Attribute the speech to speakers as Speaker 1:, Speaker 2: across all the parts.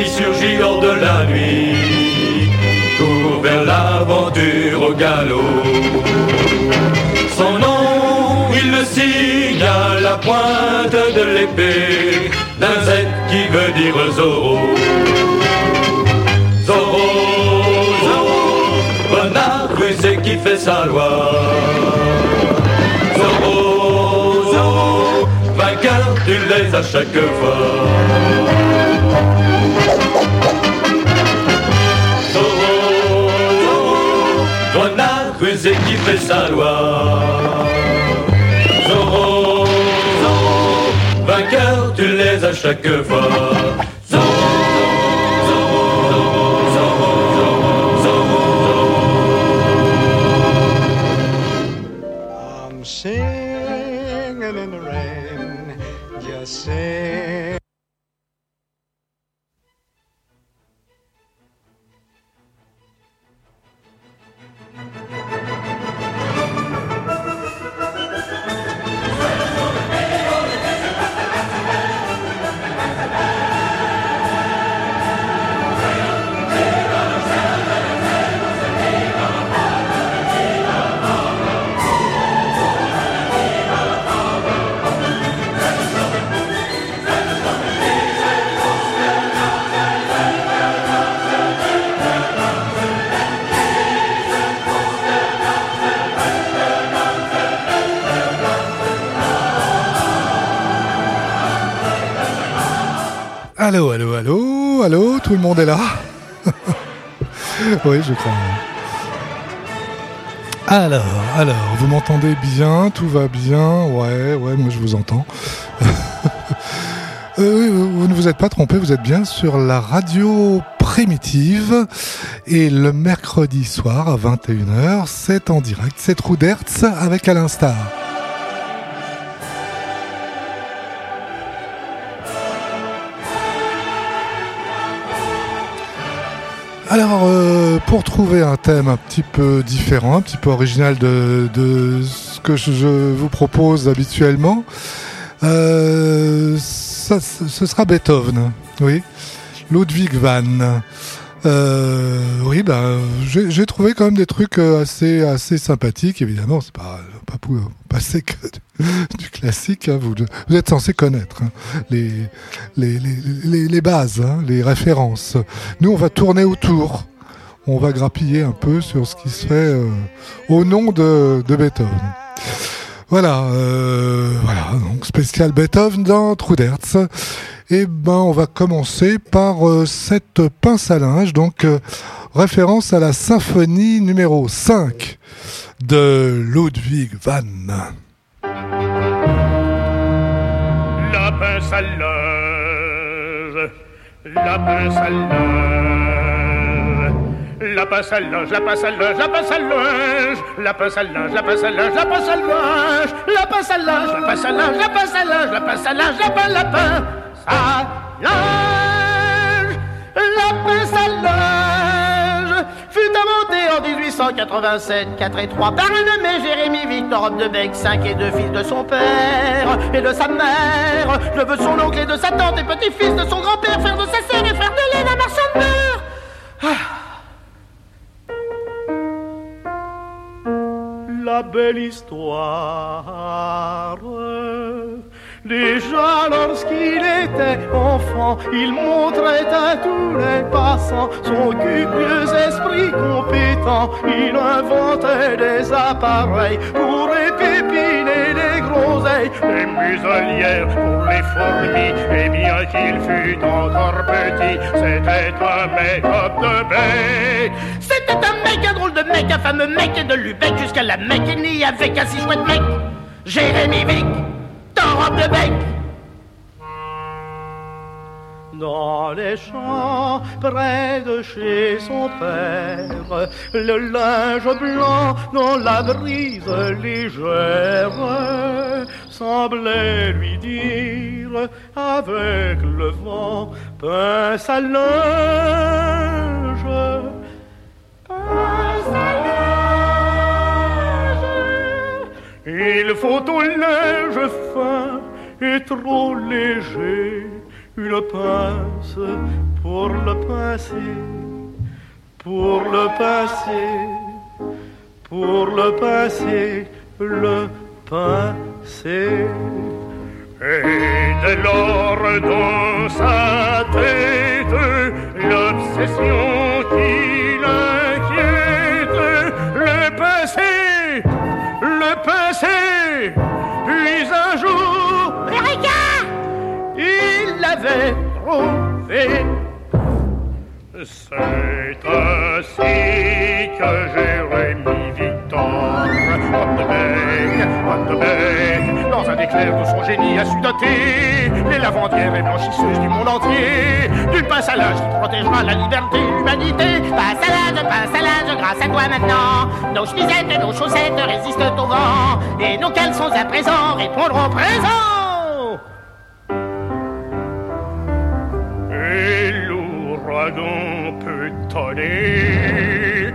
Speaker 1: qui surgit hors de la nuit, court vers l'aventure au galop. Son nom, il le signe à la pointe de l'épée d'un Z qui veut dire Zorro. Zorro, Zorro, renard rusé qui fait sa loi. Zorro, Zorro, vainqueur, tu l'es à chaque fois. Zorro, Zorro, renard rusé qui fait sa loi. Zorro, Zorro, vainqueur, tu l'es à chaque fois.
Speaker 2: Singing in the rain, just sing.
Speaker 3: Allô, allô, allô, allô, tout le monde est là. Oui, je crois. Alors, vous m'entendez bien, tout va bien, ouais, moi je vous entends. Vous ne vous êtes pas trompé, vous êtes bien sur la radio primitive et le mercredi soir à 21h, c'est en direct, c'est Trou d'Hertz avec Alain Star. Alors, pour trouver un thème un petit peu différent, un petit peu original de ce que je vous propose habituellement, ce sera Beethoven, oui, Ludwig van. Oui, j'ai trouvé quand même des trucs assez sympathiques. Évidemment, c'est pas pour passer que du classique. Hein. Vous êtes censé connaître hein, les bases, hein, les références. Nous, on va tourner autour. On va grappiller un peu sur ce qui se fait au nom de Beethoven. Voilà, donc spécial Beethoven dans Trou d'Hertz. Et on va commencer par cette pince à linge, donc référence à la symphonie numéro 5 de Ludwig van.
Speaker 4: La pince à linge, la pince à linge, la pince à linge, la pince à linge, la pince à linge, la pince à linge, la pince à linge, la pince à linge, la pince à linge, la pince à linge, la pince à linge, la pince à linge, la pince à linge. À linge, la pince à linge fut inventée en 1887, 4 et 3 par un nommé Jérémy Victor Homme de Bec, 5 et 2 fils de son père et de sa mère, neveu de son oncle et de sa tante et petit-fils de son grand-père, frère de sa sœur et frère de lait d'un marchand de beurre. La belle histoire. Déjà lorsqu'il était enfant, il montrait à tous les passants son curieux esprit compétent. Il inventait des appareils pour épépiner les groseilles, des muselières pour les fourmis. Et bien qu'il fût encore petit, c'était un mec-up de bec. C'était un mec, un drôle de mec, un fameux mec de Lubeck, jusqu'à la Mécanie avec un si chouette mec, Jérémy Vic. Robe de bec. Dans les champs, près de chez son père, le linge blanc dans la brise légère semblait lui dire avec le vent: pince à linge, pince à linge. Il faut au linge fin et trop léger une pince pour
Speaker 5: pour le passé, pour le passé, pour le passé, le passé.
Speaker 4: Et dès lors dans sa tête, l'obsession qui l'inquiète, le passé, puis un jour, Eureka, il l'avait trouvé. C'est ainsi que Jérémy Victor, homme de bec, dans un éclair de son génie a su doter les lavandières et blanchisseuses du monde entier d'une pince à linge qui protégera la liberté et l'humanité.
Speaker 6: Pince à linge, grâce à toi maintenant, nos chemisettes, nos chaussettes résistent au vent, et nos caleçons à présent répondront présent.
Speaker 4: Et l'ouragan peut tonner,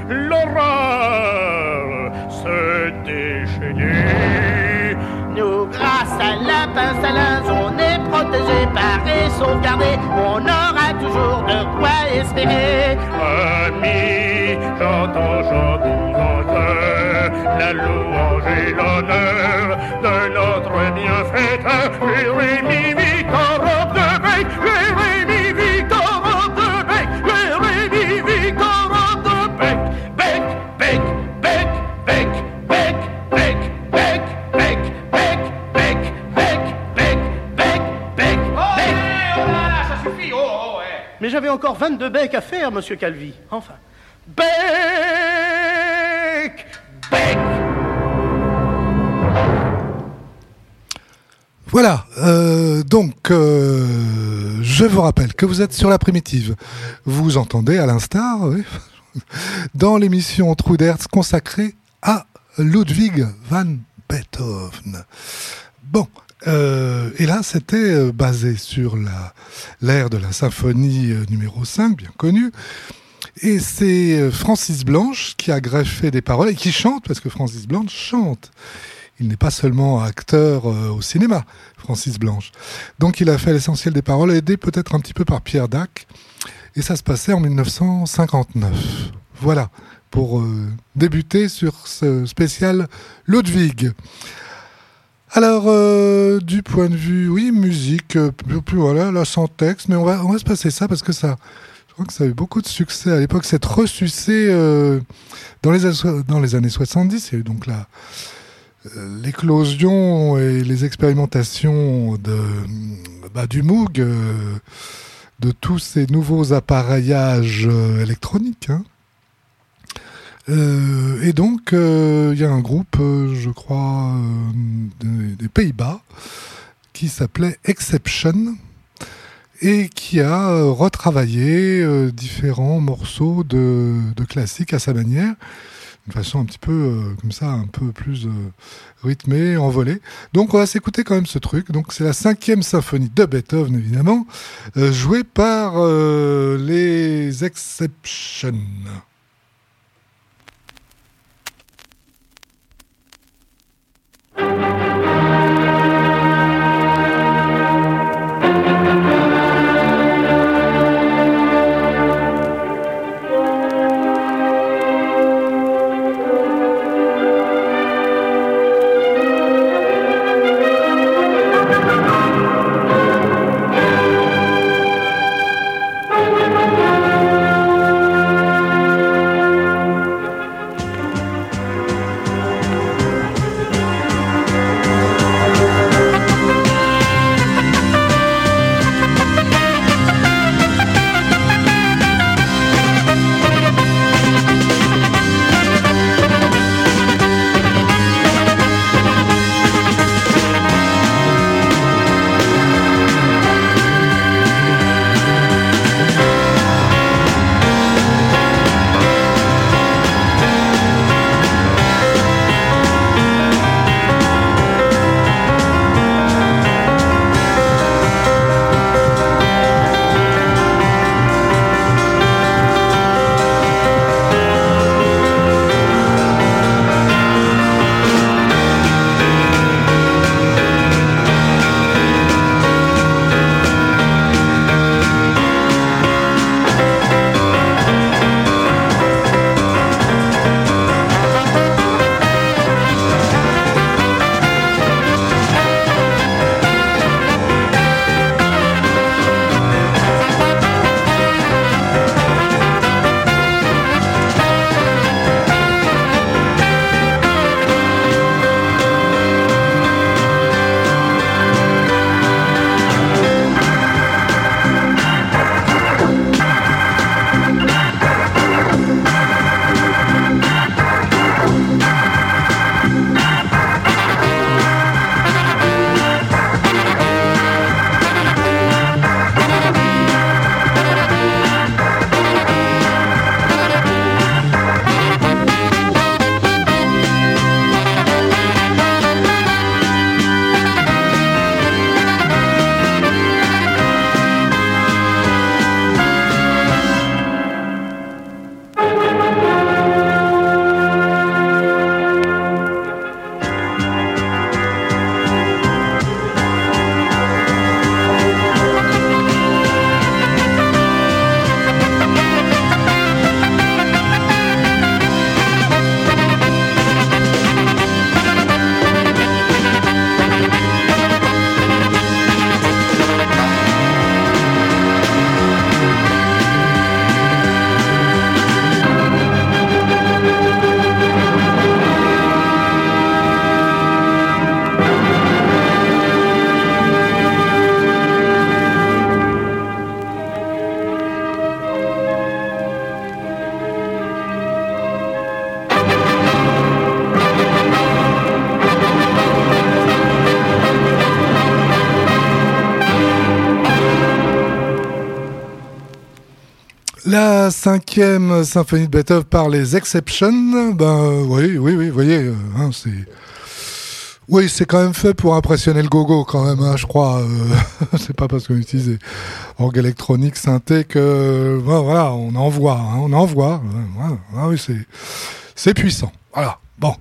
Speaker 4: l'orage se déchaîner.
Speaker 6: Nous, grâce à la pince à linge, on est protégés par et sauvegardés. On aura toujours de quoi espérer.
Speaker 4: Amis, j'entends en cœur la louange et l'honneur de notre bienfaiteur Jérémy Victor homme de bec, Jérémy Victor homme de bec, Jérémy Victor homme de bec, bec, bec, bec, bec, bec, bec, bec, bec, bec, bec, bec, bec, bec, bec, bec.
Speaker 5: Oh là, ça suffit, oh, ouais. Mais j'avais encore 22 becs à faire, monsieur Calvi. Enfin. Bec, bec.
Speaker 3: Voilà, je vous rappelle que vous êtes sur la primitive. Vous entendez à l'instar, oui, dans l'émission Trou d'Hertz consacrée à Ludwig van Beethoven. Bon, et là c'était basé sur l'air de la symphonie numéro 5, bien connue. Et c'est Francis Blanche qui a greffé des paroles et qui chante, parce que Francis Blanche chante. Il n'est pas seulement acteur au cinéma, Francis Blanche. Donc il a fait l'essentiel des paroles, aidé peut-être un petit peu par Pierre Dac. Et ça se passait en 1959. Voilà, pour débuter sur ce spécial Ludwig. Alors, du point de vue, oui, musique, plus voilà, là sans texte, mais on va se passer ça parce que ça... Je crois que ça a eu beaucoup de succès à l'époque. C'est ressucé dans les années 70. Il y a eu donc l'éclosion et les expérimentations du Moog, de tous ces nouveaux appareillages électroniques. Hein. Et donc, il y a un groupe, je crois, des Pays-Bas, qui s'appelait Exception, et qui a retravaillé différents morceaux de classiques à sa manière, d'une façon un petit peu comme ça, un peu plus rythmée, envolée. Donc on va s'écouter quand même ce truc. Donc c'est la 5e symphonie de Beethoven, évidemment, jouée par les Exception. La 5e symphonie de Beethoven par les Exceptions, oui, vous voyez, c'est... Oui, c'est quand même fait pour impressionner le gogo quand même, hein, je crois. C'est pas parce qu'on utilise des orgues électroniques, synthé que voilà, on en voit. Ah oui, c'est puissant. Voilà. Bon.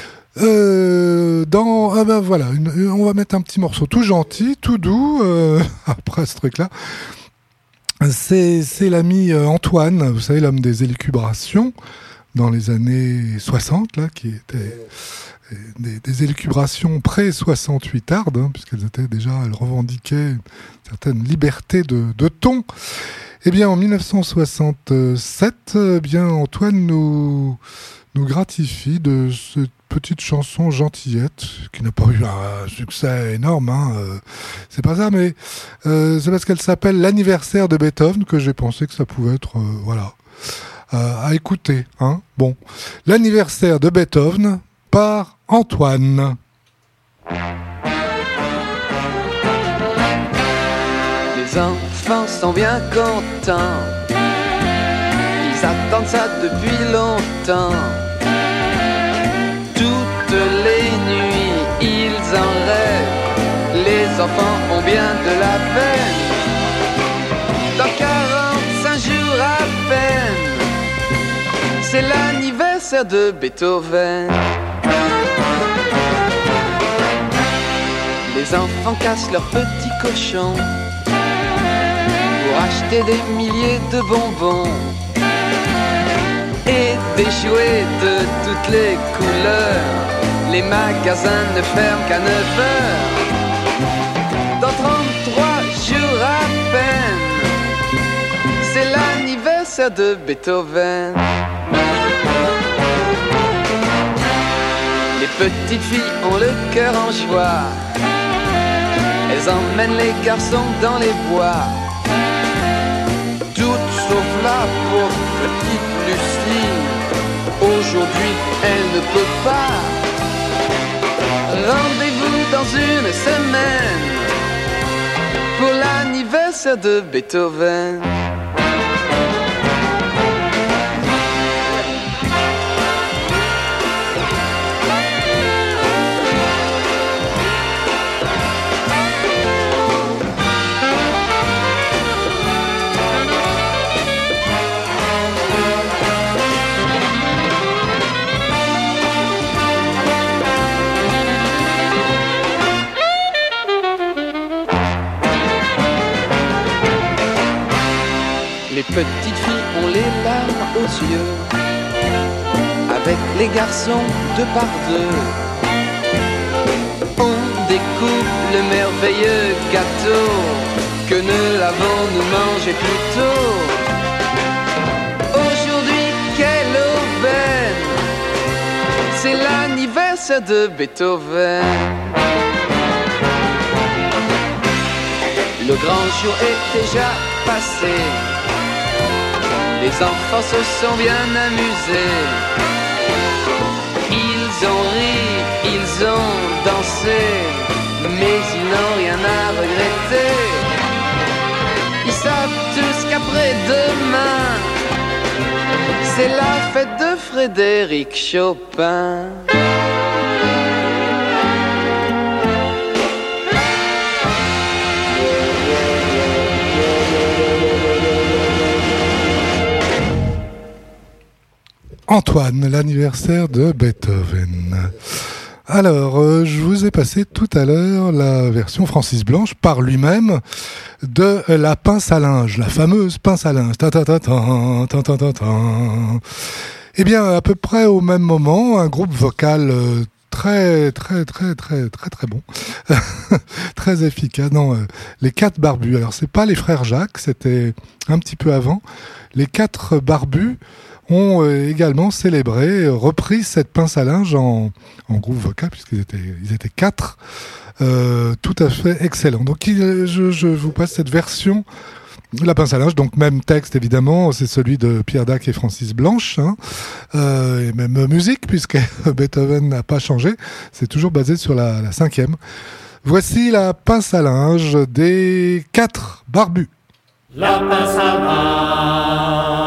Speaker 3: Voilà, on va mettre un petit morceau tout gentil, tout doux après ce truc-là. C'est l'ami Antoine, vous savez, l'homme des élucubrations dans les années 60, là, qui était des élucubrations pré-68 ardes, hein, puisqu'elles revendiquaient une certaine liberté de ton. Eh bien, en 1967, Antoine nous gratifie de cette petite chanson gentillette, qui n'a pas eu un succès énorme, hein, c'est pas ça, mais c'est parce qu'elle s'appelle l'anniversaire de Beethoven que j'ai pensé que ça pouvait être, à écouter, hein. Bon, l'anniversaire de Beethoven par Antoine.
Speaker 7: Les enfants sont bien contents, ils attendent ça depuis longtemps. Toutes les nuits, ils en rêvent, les enfants ont bien de la peine. Dans 45 jours à peine, c'est l'anniversaire de Beethoven. Les enfants cassent leurs petits cochons pour acheter des milliers de bonbons et des jouets de toutes les couleurs. Les magasins ne ferment qu'à 9 heures. Dans 33 jours à peine, c'est l'anniversaire de Beethoven. Les petites filles ont le cœur en joie, elles emmènent les garçons dans les bois. Toutes sauf la pauvre petite Lucie, aujourd'hui elle ne peut pas. Rendez-vous dans une semaine pour l'anniversaire de Beethoven. Les petites filles ont les larmes aux yeux, avec les garçons deux par deux. On découpe le merveilleux gâteau, que ne l'avons-nous mangé plus tôt. Aujourd'hui, quelle aubaine, c'est l'anniversaire de Beethoven. Le grand jour est déjà passé, les enfants se sont bien amusés. Ils ont ri, ils ont dansé, mais ils n'ont rien à regretter. Ils savent tous qu'après-demain, c'est la fête de Frédéric Chopin.
Speaker 3: Antoine, l'anniversaire de Beethoven. Alors, je vous ai passé tout à l'heure la version Francis Blanche par lui-même de la pince à linge, la fameuse pince à linge. Eh bien, à peu près au même moment, un groupe vocal très bon, très efficace. Non, les 4 barbus. Alors, c'est pas les frères Jacques, c'était un petit peu avant. Les 4 barbus ont également célébré, repris cette pince à linge en groupe vocal, puisqu'ils étaient 4, tout à fait excellent. Donc je vous passe cette version de la pince à linge, donc même texte évidemment, c'est celui de Pierre Dac et Francis Blanche, hein, et même musique, puisque Beethoven n'a pas changé, c'est toujours basé sur la 5e. Voici la pince à linge des 4 barbus.
Speaker 1: La pince à linge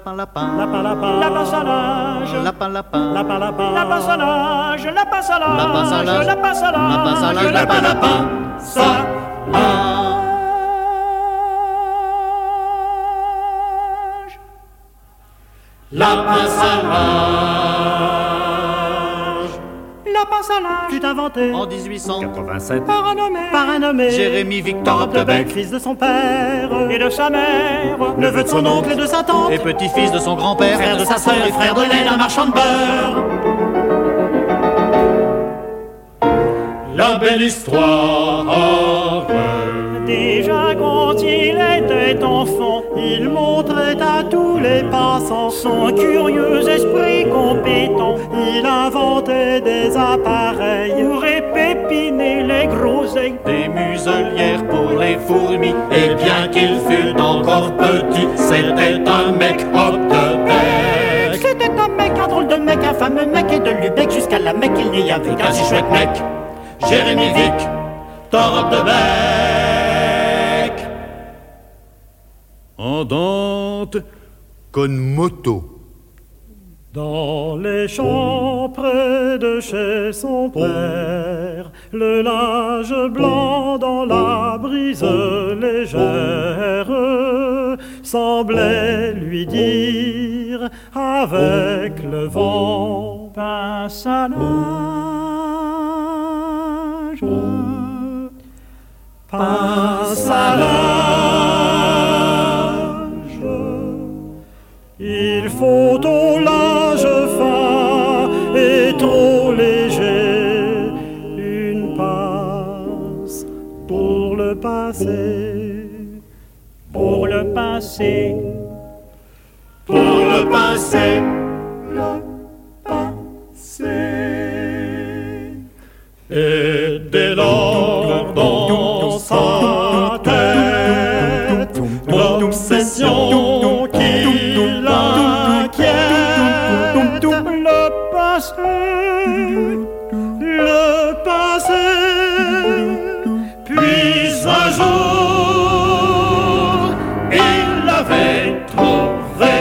Speaker 8: lapin, lapin,
Speaker 9: lapin, lapin, lapin salage,
Speaker 8: lapin, lapin,
Speaker 9: lapin, lapin, lapin salage, lapin salage,
Speaker 8: lapin salage,
Speaker 9: lapin salage,
Speaker 8: lapin salage, lapin, lapin, salage.
Speaker 1: Lapin salage.
Speaker 9: Lapin salage fut inventé
Speaker 8: En 1887
Speaker 9: par un nommé
Speaker 8: Jérémy Victor
Speaker 9: Opdebeck, fils de son père et de sa mère, neveu de son oncle et de sa tante,
Speaker 8: et petit-fils de son grand-père,
Speaker 9: frère de sa sœur et frère de lait d'un marchand de beurre.
Speaker 1: La belle histoire.
Speaker 9: Déjà quand il était enfant, il montrait à tous les passants son curieux esprit compétent. Il inventait des appareils pour épépiner les groseilles,
Speaker 8: des muselières pour les fourmis. Et bien qu'il fût encore petit, c'était un mec Opdebeck.
Speaker 9: C'était un mec, un drôle de mec, un fameux mec, et de Lubeck jusqu'à la Mecque, il n'y avait qu'un si chouette mec.
Speaker 8: Jérémy Victor Opdebeck.
Speaker 1: Andante con moto.
Speaker 9: Dans les champs près de chez son père, le linge blanc dans la brise légère semblait lui dire avec le vent: passe à l'âge, passe à l'âge. Il faut au linge fin et trop léger une passe pour le passer, pour le passer,
Speaker 1: Pour le passer.
Speaker 9: le passer.
Speaker 1: Et dès lors dans sa tête l'obsession qui l'inquiète,
Speaker 9: Le passé, le passé.
Speaker 1: puis un jour il l'avait trouvé.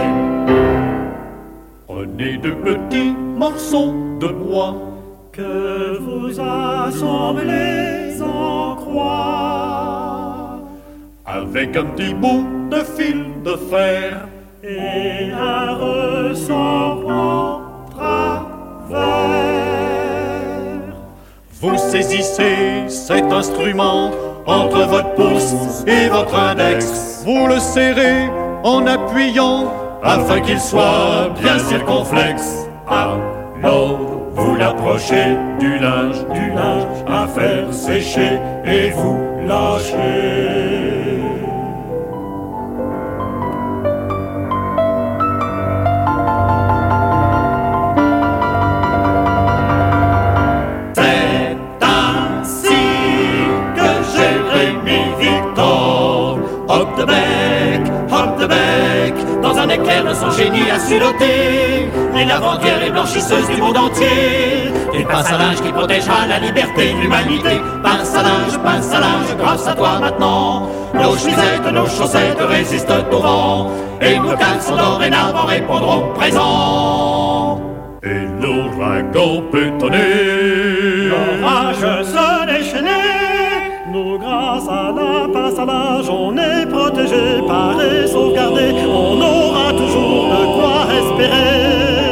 Speaker 1: Prenez de petits morceaux de bois
Speaker 9: Que vous assemblez en croix,
Speaker 1: avec un petit bout de fil de fer.
Speaker 9: et un ressort en travers.
Speaker 1: Vous saisissez cet instrument entre votre pouce et votre index. Vous le serrez en appuyant afin qu'il soit bien circonflexe. Alors vous l'approchez du linge à faire sécher et vous lâchez. C'est ainsi que Jérémy Victor Opdebeck, dans un éclair de son génie a su doter les lavandères et blanchisseuses du monde entier des pinces à linge qui protégera la liberté de l'humanité. Pince à linge, grâce à toi maintenant, nos chemisettes, nos chaussettes résistent au vent, et nos caleçons dorénavant répondront présent. Et l'ouragan peut tonner,
Speaker 9: L'orage se déchaînait, nous grâce à la pince à linge on est protégé, paré, sauvegardé, on aura toujours de quoi espérer.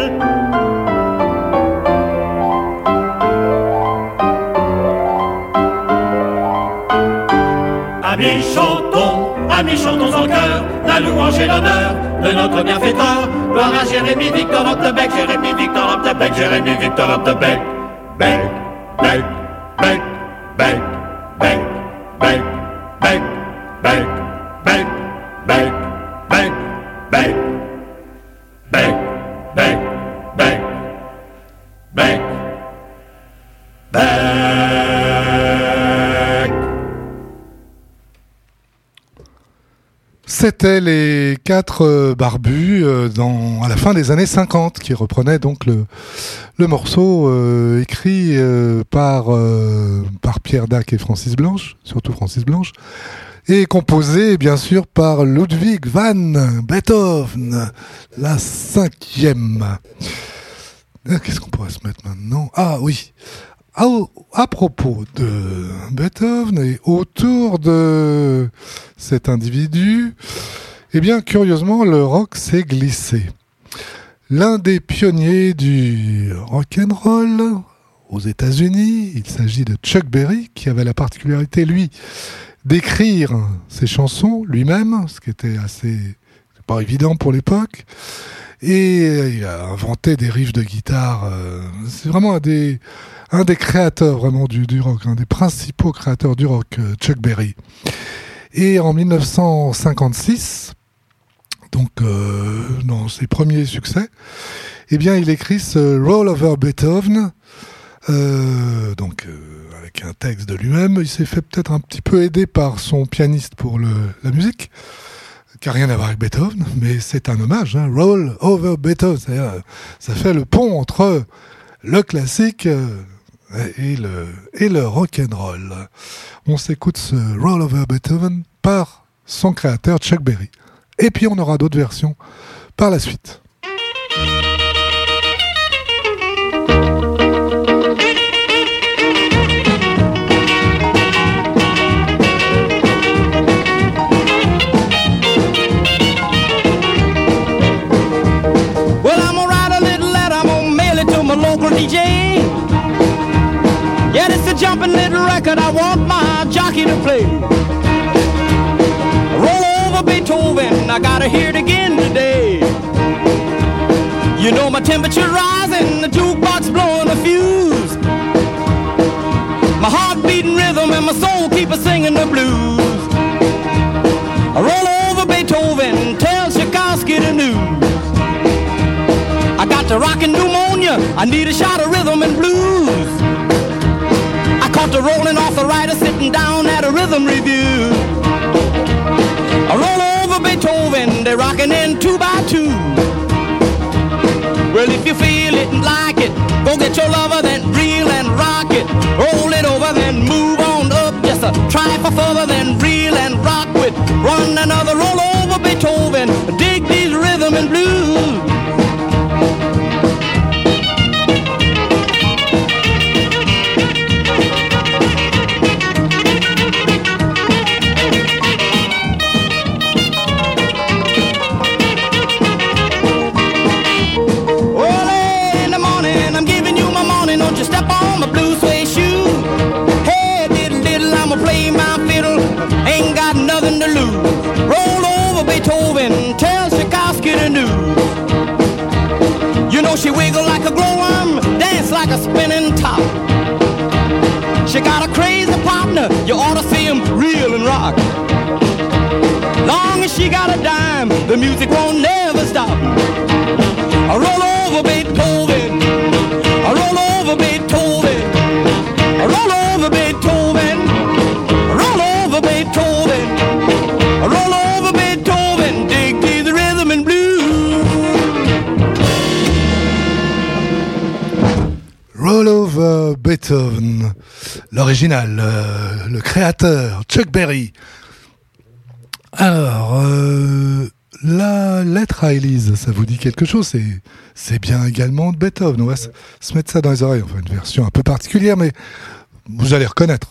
Speaker 9: Amis, chantons en chœur la louange et l'honneur de notre bienfaiteur. Gloire à Jérémy Victor Opdebeck, Jérémy Victor Opdebeck, Jérémy Victor Opdebeck. Bec, bec, bec, bec, bec, bec, bec, bec, bec, bec, bec, bec, bec, bec, bec, bec, bec.
Speaker 3: C'était les 4 barbus à la fin des années 50 qui reprenaient donc le morceau écrit par Pierre Dac et Francis Blanche, surtout Francis Blanche, et composé bien sûr par Ludwig van Beethoven, la 5e. Qu'est-ce qu'on pourrait se mettre maintenant ? Ah oui, à propos de Beethoven et autour de cet individu, eh bien, curieusement, le rock s'est glissé. L'un des pionniers du rock'n'roll aux États-Unis, il s'agit de Chuck Berry, qui avait la particularité, lui, d'écrire ses chansons lui-même, ce qui était assez pas évident pour l'époque. Et il a inventé des riffs de guitare. C'est vraiment un des créateurs vraiment du rock, un des principaux créateurs du rock, Chuck Berry. Et en 1956, donc dans ses premiers succès, eh bien il écrit ce Roll Over Beethoven, avec un texte de lui-même. Il s'est fait peut-être un petit peu aider par son pianiste pour la musique, qui n'a rien à voir avec Beethoven, mais c'est un hommage, hein, Roll Over Beethoven, c'est-à-dire, ça fait le pont entre le classique et le rock'n'roll. On s'écoute ce Roll Over Beethoven par son créateur Chuck Berry. Et puis on aura d'autres versions par la suite.
Speaker 10: DJ. Yeah, this a jumping little record I want my jockey to play. Roll over Beethoven, I gotta hear it again today. You know my temperature rising, the jukebox blowing a fuse. My heart beating rhythm and my soul keep singing the blues. Roll over Beethoven, tell Tchaikovsky the news. I got the rockin' pneumonia, I need a shot of rhythm and blues. I caught the rolling off the rider sitting down at a rhythm review. I roll over Beethoven, they're rockin' in 2 by 2. Well, if you feel it and like it, go get your lover, then reel and rock it. Roll it over, then move on up, just a trifle further, then reel and rock with one another. Roll over Beethoven, dig these rhythm and blues. She wiggle like a glowworm, dance like a spinning top. She got a crazy partner, you ought to see him reel and rock. Long as she got a dime, the music won't never stop. I roll over Beethoven, I roll over Beethoven, I roll over Beethoven, I roll over Beethoven, I roll over Beethoven, dig these rhythm and blues.
Speaker 3: Roll Over Beethoven, l'original, le créateur, Chuck Berry. Alors, la lettre à Élise, ça vous dit quelque chose ? C'est bien également de Beethoven. On va se mettre ça dans les oreilles. Enfin, une version un peu particulière, mais vous allez reconnaître.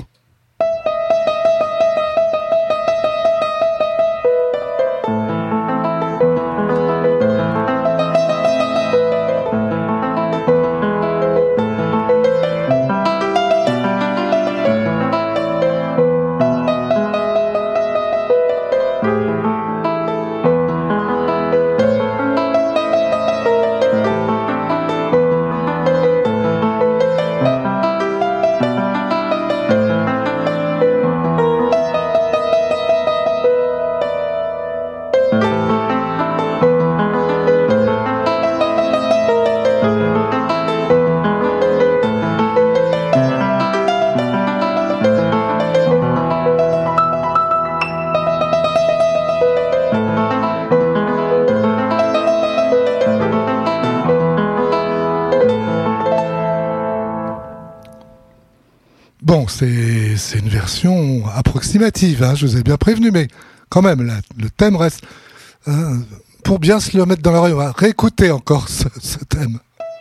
Speaker 3: Bon, c'est une version approximative, hein, je vous ai bien prévenu, mais quand même, là, le thème reste... pour bien se le mettre dans l'oreille, on va réécouter encore ce thème.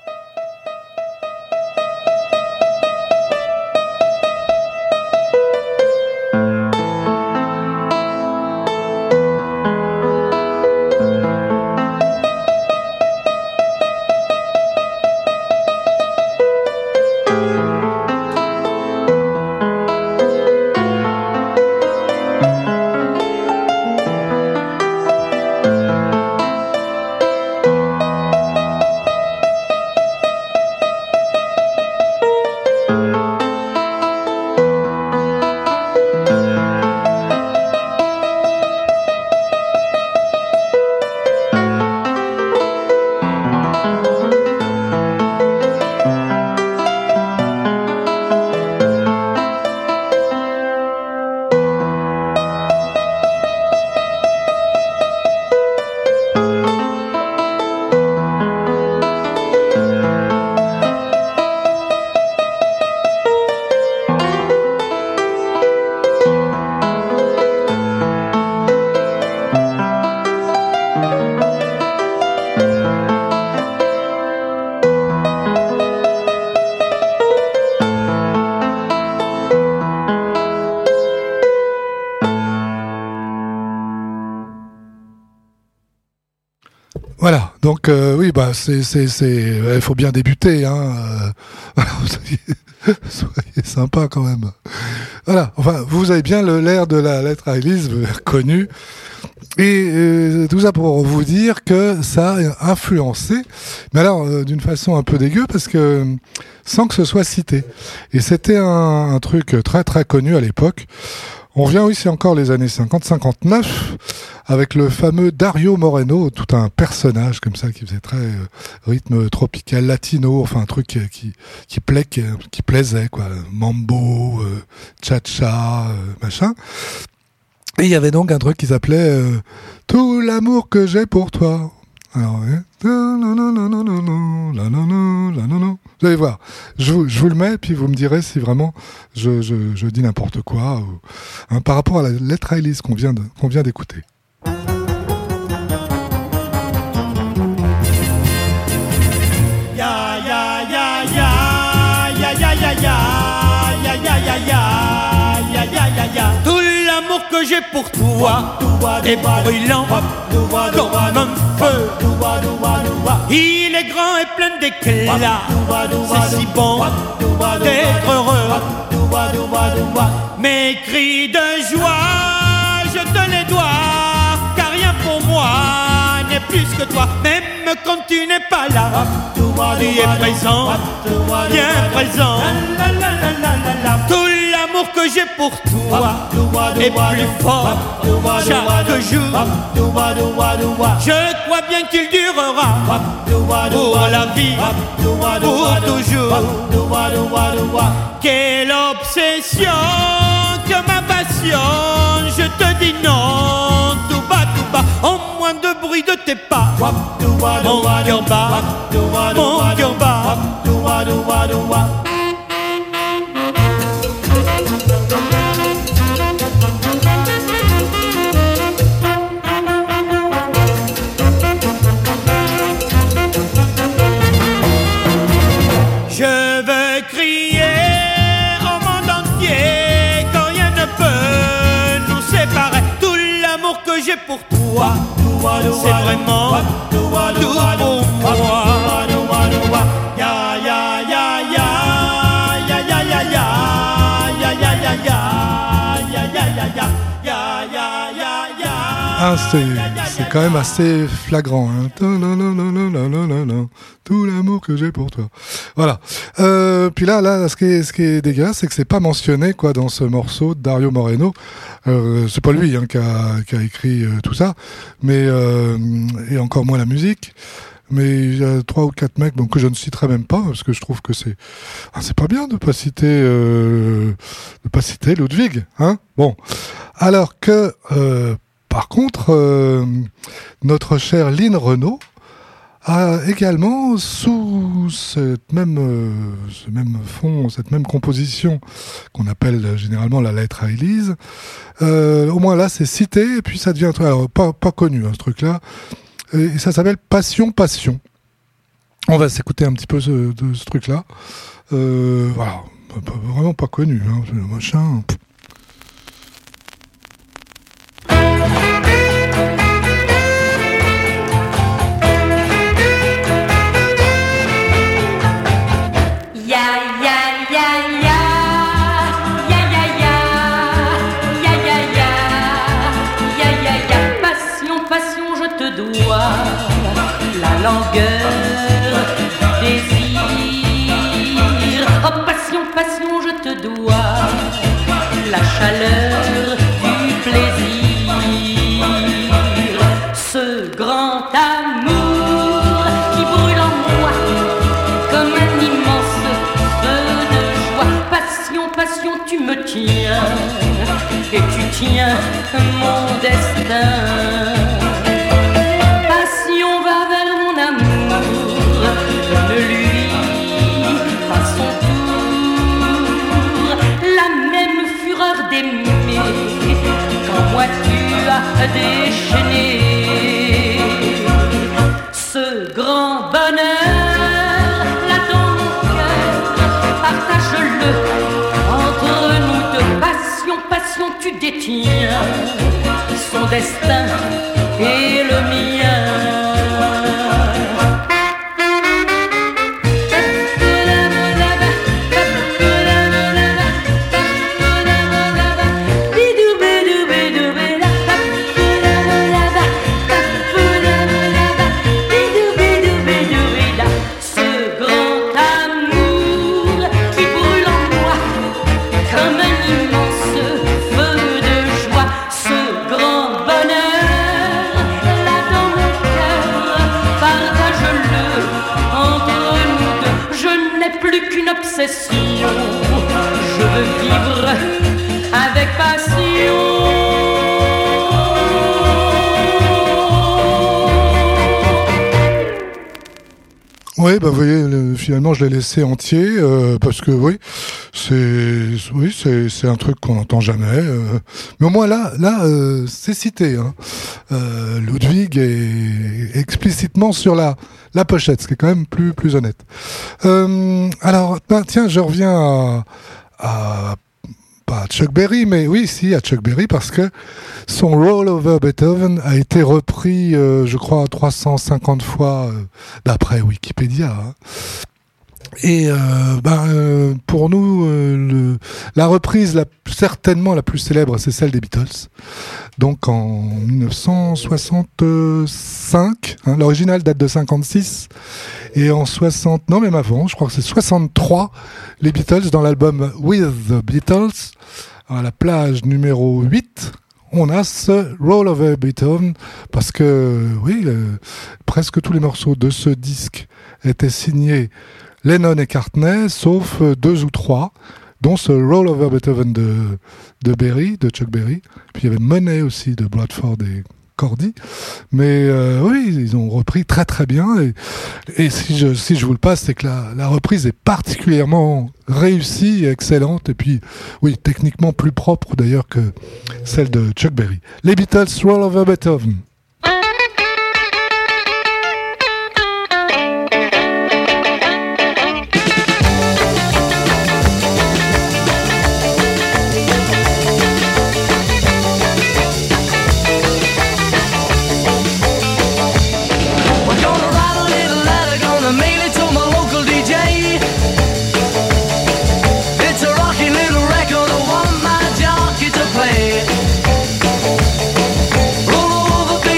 Speaker 3: Voilà, donc oui, bah il faut bien débuter, hein. Soyez sympa quand même. Voilà, enfin, vous avez bien l'air de la lettre à Élise, connue. Et tout ça pour vous dire que ça a influencé, mais alors d'une façon un peu dégueu, parce que sans que ce soit cité. Et c'était un truc très très connu à l'époque. On vient aussi encore les années 50-59 avec le fameux Dario Moreno, tout un personnage comme ça qui faisait très rythme tropical latino, enfin un truc qui plaisait quoi, mambo, cha-cha, machin. Et il y avait donc un truc qui s'appelait Tout l'amour que j'ai pour toi. Alors, vous allez voir, je vous le mets, puis vous me direz si vraiment je dis n'importe quoi, par rapport à la lettre à Élise qu'on vient d'écouter.
Speaker 8: Tout l'amour que j'ai pour toi est brûlant comme un feu. Il est grand et plein d'éclat. C'est si bon d'être heureux. Mes cris de joie, je te les dois, car rien pour moi n'est plus que toi. Même quand tu n'es pas là, tu es présent, bien présent. Tout l'amour que j'ai pour toi est plus fort chaque jour. Je crois bien qu'il durera pour la vie, pour toujours. Quelle obsession que ma passion, je te dis non, tout bas, en moins de bruit de tes pas. Mon cœur bat, mon cœur bat. Je veux crier au monde entier quand rien ne peut nous séparer. Tout l'amour que j'ai pour toi, c'est vraiment tout pour moi. Ya ya ya ya ya ya ya ya ya ya ya ya ya ya ya.
Speaker 3: Ah, c'est quand même assez flagrant, hein. Tout l'amour que j'ai pour toi. Voilà. Puis là, ce qui est dégueulasse, c'est que c'est pas mentionné quoi dans ce morceau de Dario Moreno. C'est pas lui hein, qui a écrit tout ça, mais et encore moins la musique. Mais il y a 3 ou 4 mecs que je ne citerai même pas parce que je trouve que c'est pas bien de pas citer Ludwig, hein. Bon, alors que par contre notre chère Lynn Renaud également, sous ce même fond, cette même composition qu'on appelle généralement la lettre à Élise, au moins là c'est cité et puis ça devient alors, pas connu ce truc-là, et ça s'appelle Passion, Passion. On va s'écouter un petit peu de ce truc-là. Voilà, vraiment pas connu, hein, machin.
Speaker 11: La langueur du désir. Oh passion, passion, je te dois la chaleur du plaisir. Ce grand amour qui brûle en moi comme un immense feu de joie. Passion, passion, tu me tiens et tu tiens mon destin. Moi tu as déchaîné ce grand bonheur là dans mon cœur, partage-le entre nous deux. Passion, passion, tu détiens son destin et le mien. Je veux vivre avec passion.
Speaker 3: Oui, bah vous voyez, finalement je l'ai laissé entier parce que c'est un truc qu'on n'entend jamais. Mais au moins là, c'est cité. Hein. Ludwig est explicitement sur la pochette, ce qui est quand même plus honnête. Alors, tiens, je reviens pas à Chuck Berry, mais oui, si, à Chuck Berry, parce que son Roll Over Beethoven a été repris, je crois, 350 fois, d'après Wikipédia. Hein. Et pour nous, la reprise certainement la plus célèbre, c'est celle des Beatles. Donc en 1965, hein, l'original date de 56, et en 60, non même avant, je crois que c'est 63, les Beatles dans l'album With the Beatles, à la plage numéro 8, on a ce Roll Over Beethoven, parce que oui, presque tous les morceaux de ce disque étaient signés Lennon et McCartney, sauf 2 ou 3, dont ce Roll Over Beethoven de Berry, de Chuck Berry. Puis il y avait Money aussi de Bradford et Cordy. Mais oui, ils ont repris très très bien. Et si je vous le passe, c'est que la reprise est particulièrement réussie et excellente. Et puis, oui, techniquement plus propre d'ailleurs que celle de Chuck Berry. Les Beatles, Roll Over Beethoven.
Speaker 12: Roll over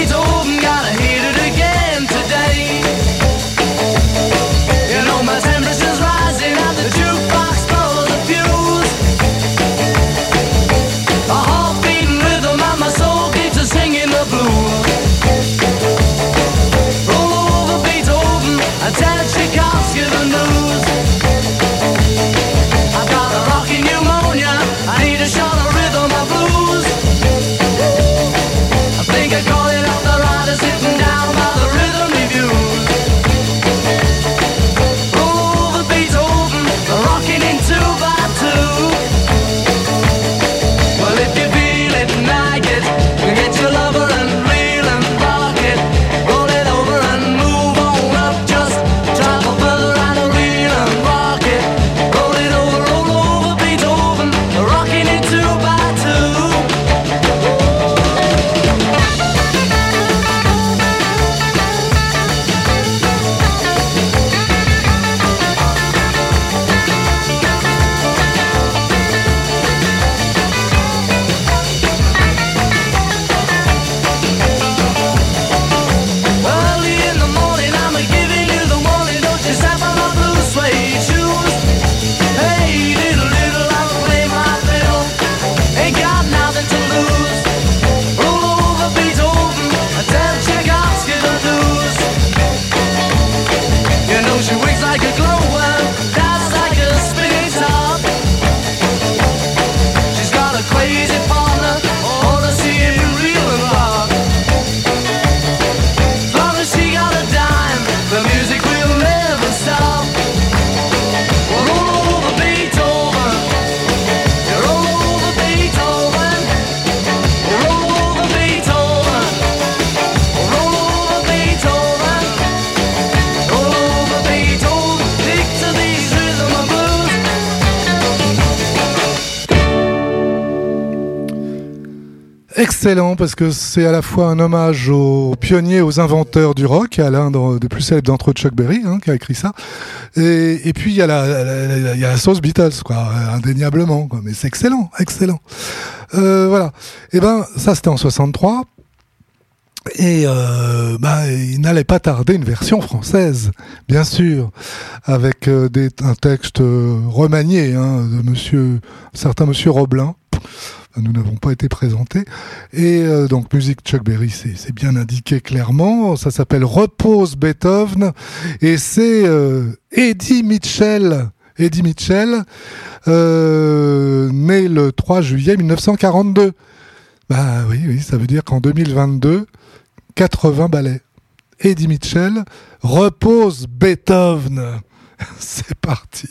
Speaker 3: excellent parce que c'est à la fois un hommage aux pionniers, aux inventeurs du rock, à l'un des plus célèbres d'entre eux, Chuck Berry, qui a écrit ça. Et puis il y a la sauce Beatles, quoi, indéniablement, quoi. Mais c'est excellent. Voilà. Et ben ça c'était en 63. Et il n'allait pas tarder une version française, bien sûr, avec un texte remanié de certain monsieur Roblin. Nous n'avons pas été présentés. Et donc musique Chuck Berry, c'est bien indiqué clairement. Ça s'appelle Repose Beethoven et c'est Eddie Mitchell, né le 3 juillet 1942. Bah oui, ça veut dire qu'en 2022, 80 ballets. Eddie Mitchell, Repose Beethoven. C'est parti.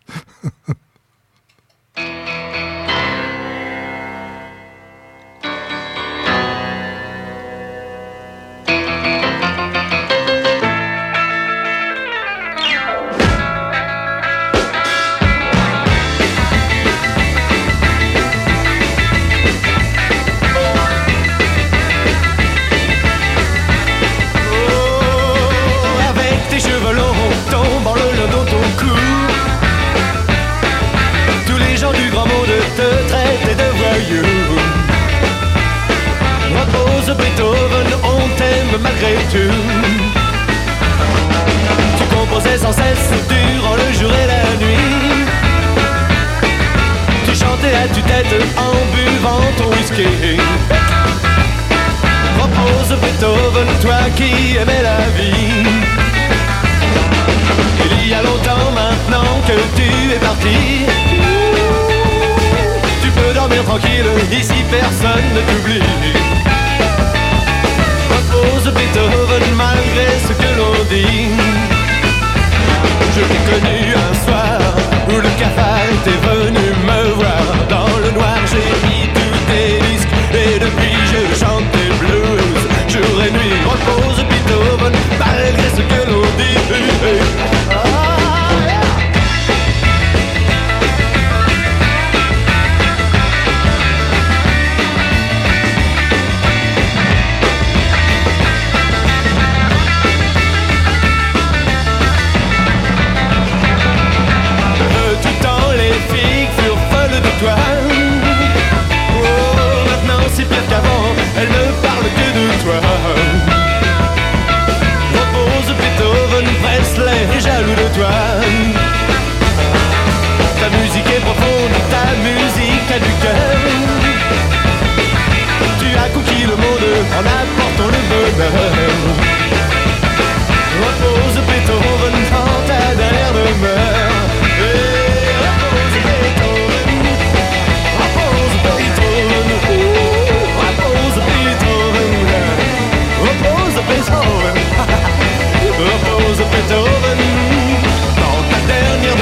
Speaker 12: Repose Beethoven, on t'aime malgré tout. Tu composais sans cesse durant le jour et la nuit. Tu chantais à tue-tête en buvant ton whisky. Repose Beethoven, toi qui aimais la vie. Il y a longtemps maintenant que tu es parti. Tu peux dormir tranquille, ici personne ne t'oublie. Repose Beethoven malgré ce que l'on dit. Je t'ai connu un soir où le cafard était venu me voir. Dans le noir j'ai mis tous tes disques et depuis je chante des blues jour et nuit. Repose Beethoven malgré ce que l'on dit. Elle ne parle que de toi. Repose Beethoven, Presley est jaloux de toi. Ta musique est profonde, ta musique a du cœur. Tu as conquis le monde en apportant le bonheur. Repose Beethoven dans ta dernière demeure. Repose Beethoven, repose Beethoven. Repose Beethoven, repose Beethoven dans ta dernière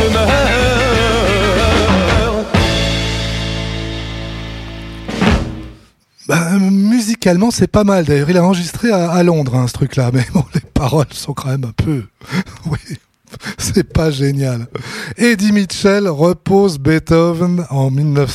Speaker 12: demeure.
Speaker 3: Musicalement, c'est pas mal. D'ailleurs, il a enregistré à Londres, ce truc-là. Mais bon, les paroles sont quand même un peu... oui, c'est pas génial. Eddie Mitchell, Repose Beethoven en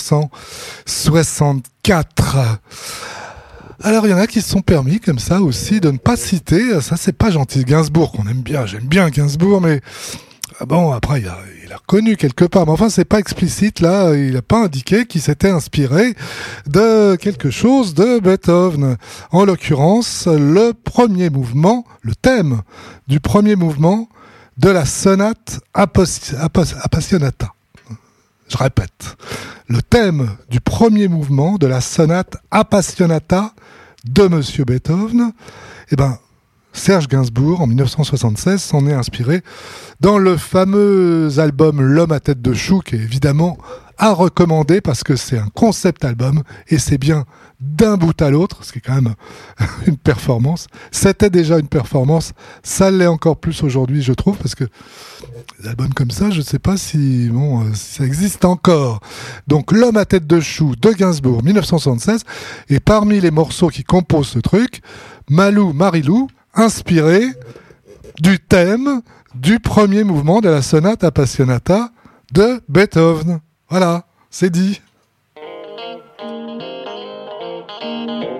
Speaker 3: 1964. Alors il y en a qui se sont permis comme ça aussi de ne pas citer, ça c'est pas gentil, Gainsbourg qu'on aime bien, j'aime bien Gainsbourg, mais bon après il a reconnu quelque part, mais enfin c'est pas explicite là, il a pas indiqué qu'il s'était inspiré de quelque chose de Beethoven, en l'occurrence le premier mouvement, le thème du premier mouvement de la sonate Appassionata. Je répète, le thème du premier mouvement de la sonate Appassionata de Monsieur Beethoven, Serge Gainsbourg, en 1976, s'en est inspiré dans le fameux album L'homme à tête de chou, qui est évidemment à recommander parce que c'est un concept album et c'est bien d'un bout à l'autre, ce qui est quand même une performance. C'était déjà une performance, ça l'est encore plus aujourd'hui, je trouve, parce que des albums comme ça, je ne sais pas si ça existe encore. Donc L'homme à tête de chou de Gainsbourg, 1976, et parmi les morceaux qui composent ce truc, Malou Marilou, inspiré du thème du premier mouvement de la sonate Appassionata de Beethoven. Voilà, c'est dit.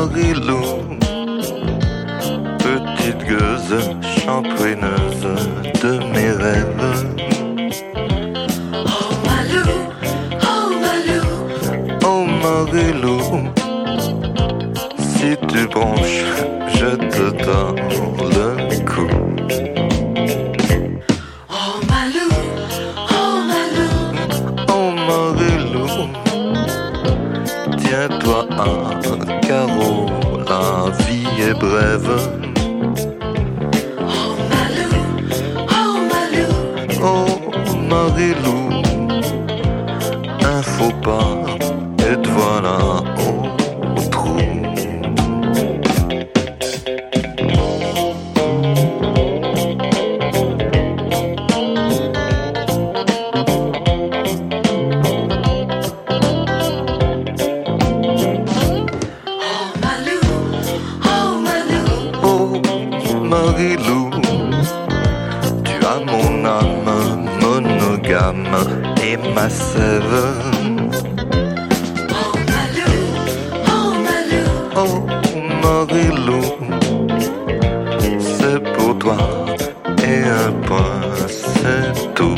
Speaker 13: Marie-Lou, petite gueuse, champouineuse de mes rêves.
Speaker 14: Oh Malou, oh Malou,
Speaker 13: oh Marie-Lou, si tu branches, je te donne le coup.
Speaker 14: oh Malou, oh Malou,
Speaker 13: oh Marie-Lou, tiens-toi un carreau, la vie est brève.
Speaker 14: oh Malou, oh Malou,
Speaker 13: oh Marie-Lou, un faux pas, et te voilà au trou. Marie-Lou, tu as mon âme monogame et ma sève.
Speaker 14: oh Malou, oh Malou,
Speaker 13: oh Marie-Lou, c'est pour toi et un point, c'est tout.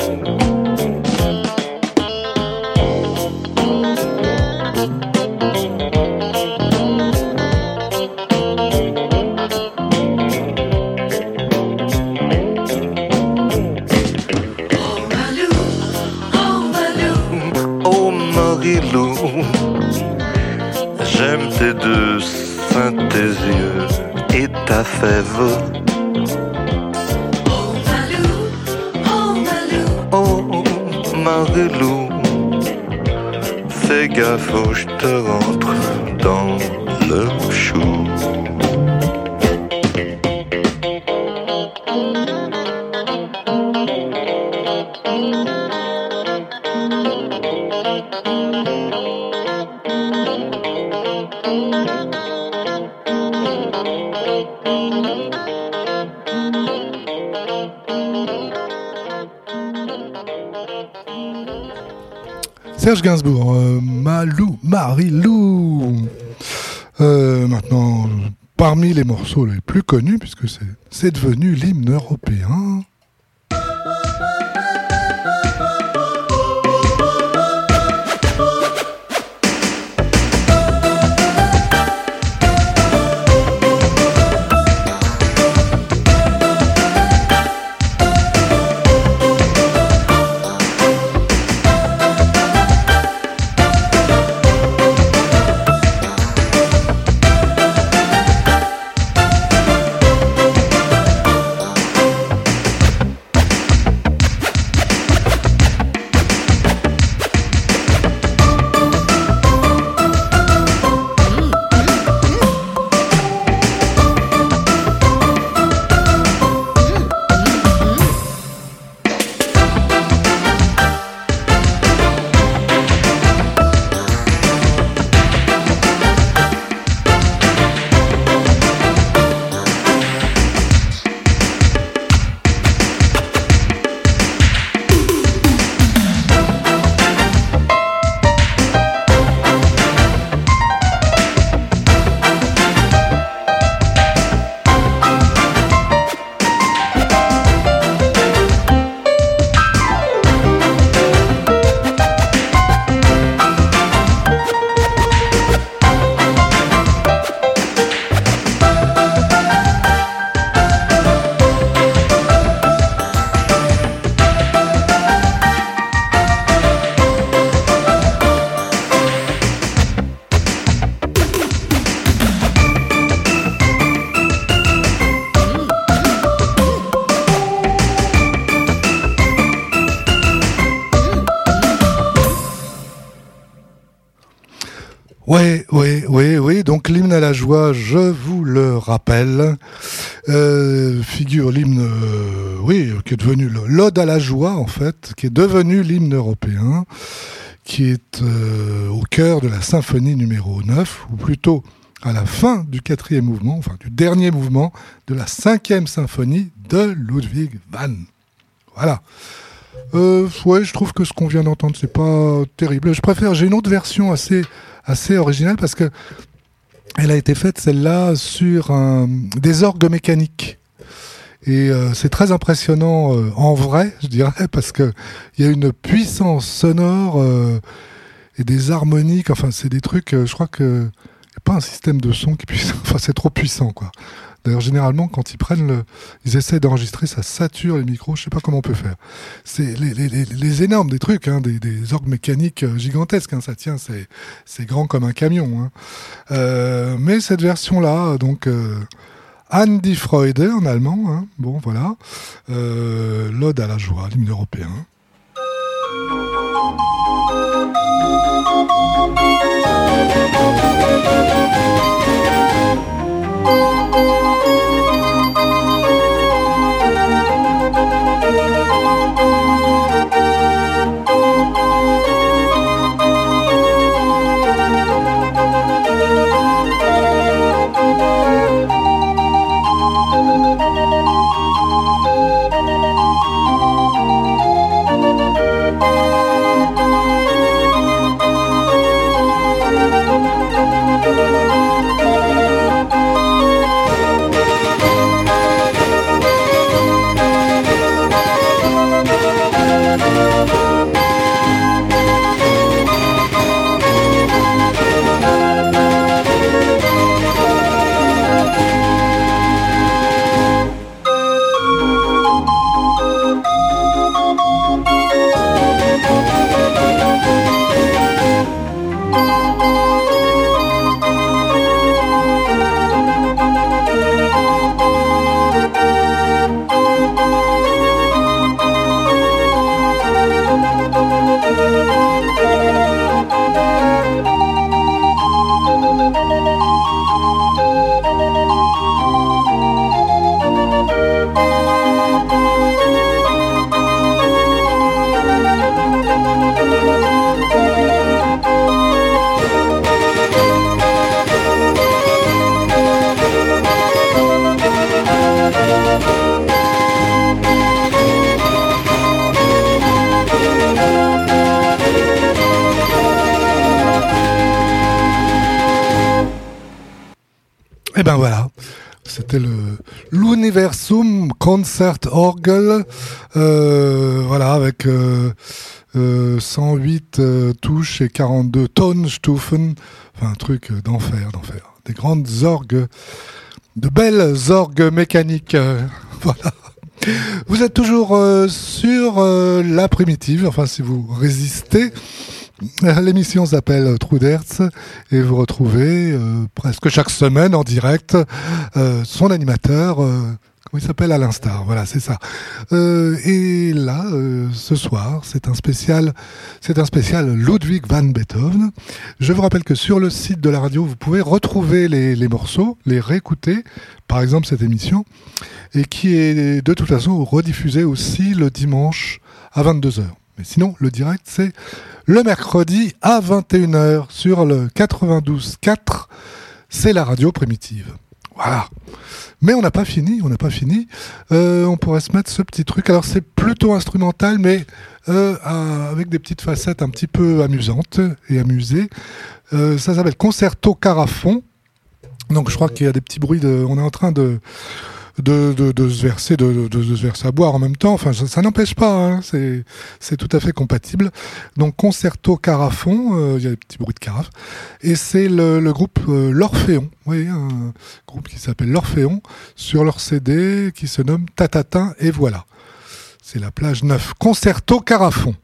Speaker 13: Marie-Lou, j'aime tes deux seins, tes yeux et ta fève.
Speaker 14: oh Malou, oh Malou,
Speaker 13: oh Marie-Lou, fais gaffe ou je te rentre dans le chou.
Speaker 3: Serge Gainsbourg, Malou, Marie-Lou. Maintenant, parmi les morceaux les plus connus, puisque c'est devenu l'hymne européen. Oui, donc l'hymne à la joie, je vous le rappelle, figure l'hymne, qui est devenu l'ode à la joie en fait, qui est devenu l'hymne européen, qui est au cœur de la symphonie numéro 9, ou plutôt à la fin du 4e mouvement, enfin du dernier mouvement de la 5e symphonie de Ludwig van. Voilà. Je trouve que ce qu'on vient d'entendre, c'est pas terrible. J'ai une autre version assez originale parce que Elle a été faite, celle-là, sur des orgues mécaniques. Et c'est très impressionnant en vrai, je dirais, parce qu'il y a une puissance sonore et des harmoniques. Enfin, c'est des trucs, je crois qu'il n'y a pas un système de son qui puisse... Enfin, c'est trop puissant, quoi. D'ailleurs, généralement, quand ils essaient d'enregistrer, ça sature les micros. Je ne sais pas comment on peut faire. C'est les énormes, des trucs, hein, des orgues mécaniques gigantesques. Hein, ça tient, c'est grand comme un camion. Hein. Mais cette version-là, donc An die Freude en allemand. Hein, bon, voilà. L'Ode à la joie, l'hymne européen. Et ben voilà, c'était l'Universum Concertorgel, voilà, avec 108 touches et 42 Tonstufen, enfin un truc d'enfer. Des grandes orgues, de belles orgues mécaniques, voilà. Vous êtes toujours sur la primitive, enfin si vous résistez. L'émission s'appelle Trou d'Herz et vous retrouvez presque chaque semaine en direct son animateur, comment il s'appelle, Alain Starr, voilà, c'est ça. Et là, ce soir, c'est un spécial Ludwig van Beethoven. Je vous rappelle que sur le site de la radio, vous pouvez retrouver les morceaux, les réécouter, par exemple cette émission, et qui est de toute façon rediffusée aussi le dimanche à 22h. Mais sinon, le direct, c'est le mercredi à 21h sur le 92.4. C'est la radio primitive. Voilà. Mais on n'a pas fini. On pourrait se mettre ce petit truc. Alors, c'est plutôt instrumental, mais avec des petites facettes un petit peu amusantes et amusées. Ça s'appelle Concerto Carafon. Donc, je crois qu'il y a des petits bruits on est en train de se verser à boire en même temps. Enfin, ça n'empêche pas, hein. C'est tout à fait compatible. Donc, Concerto Carafon, il y a des petits bruits de carafe. Et c'est le groupe L'Orphéon. Oui, un groupe qui s'appelle L'Orphéon, sur leur CD qui se nomme Tatatin et voilà. C'est la plage 9. Concerto Carafon.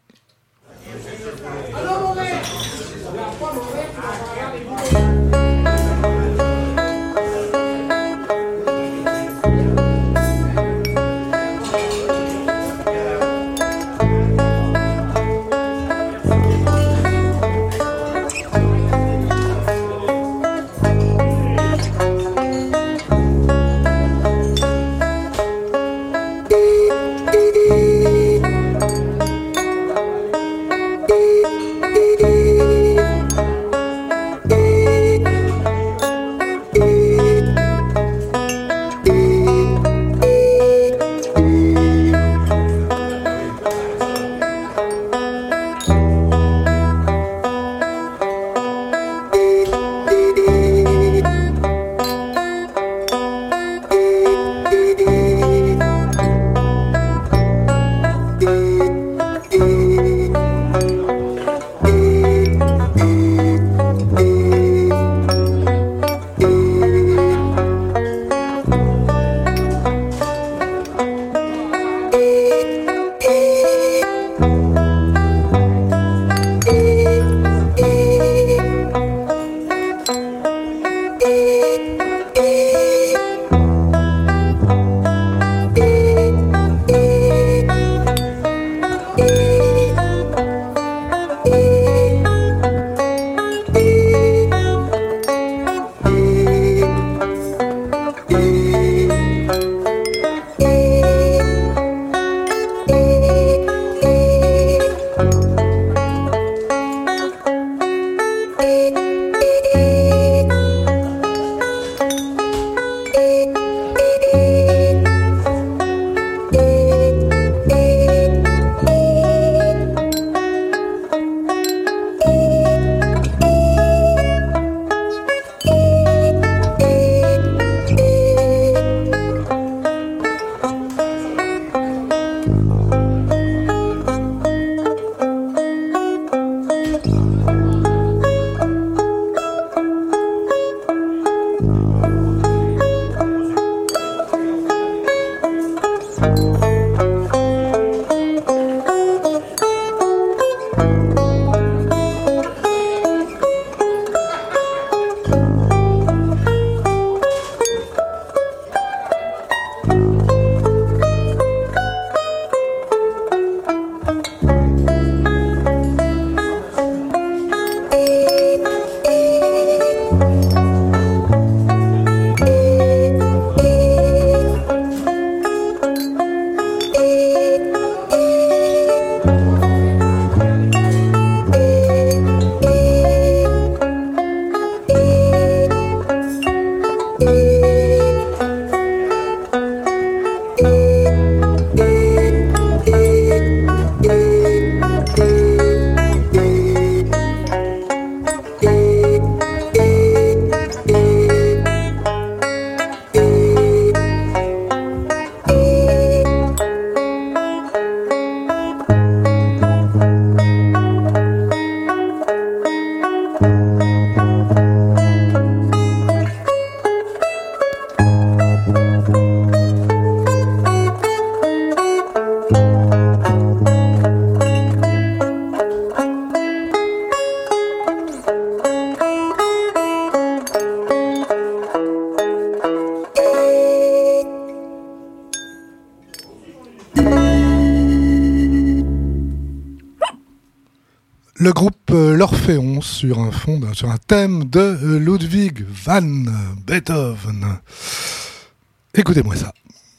Speaker 3: Le groupe L'Orphéon sur un thème de Ludwig van Beethoven. Écoutez-moi ça.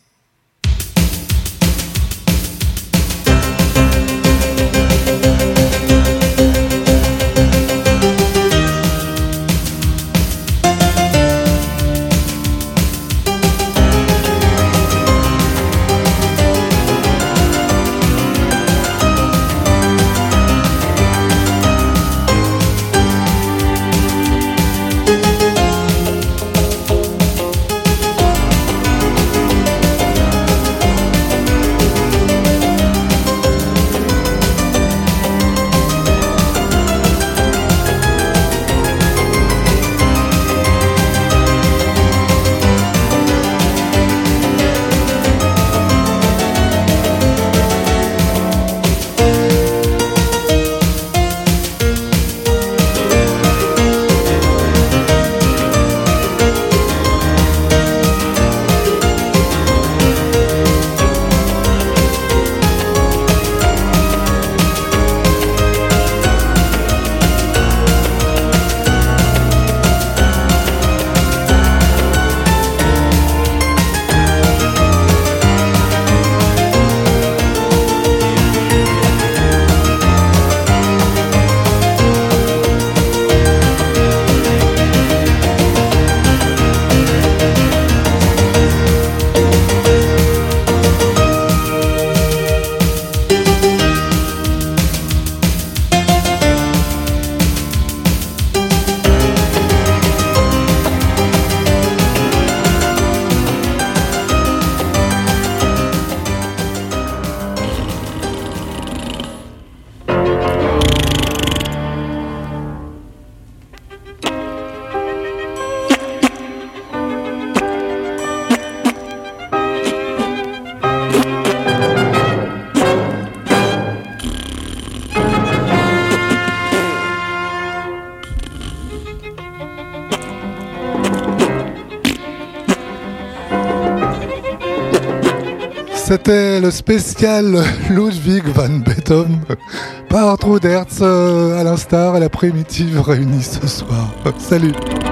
Speaker 3: C'était le spécial Ludwig van Beethoven par Trou d'Hertz à l'instar et la primitive réunie ce soir. Salut!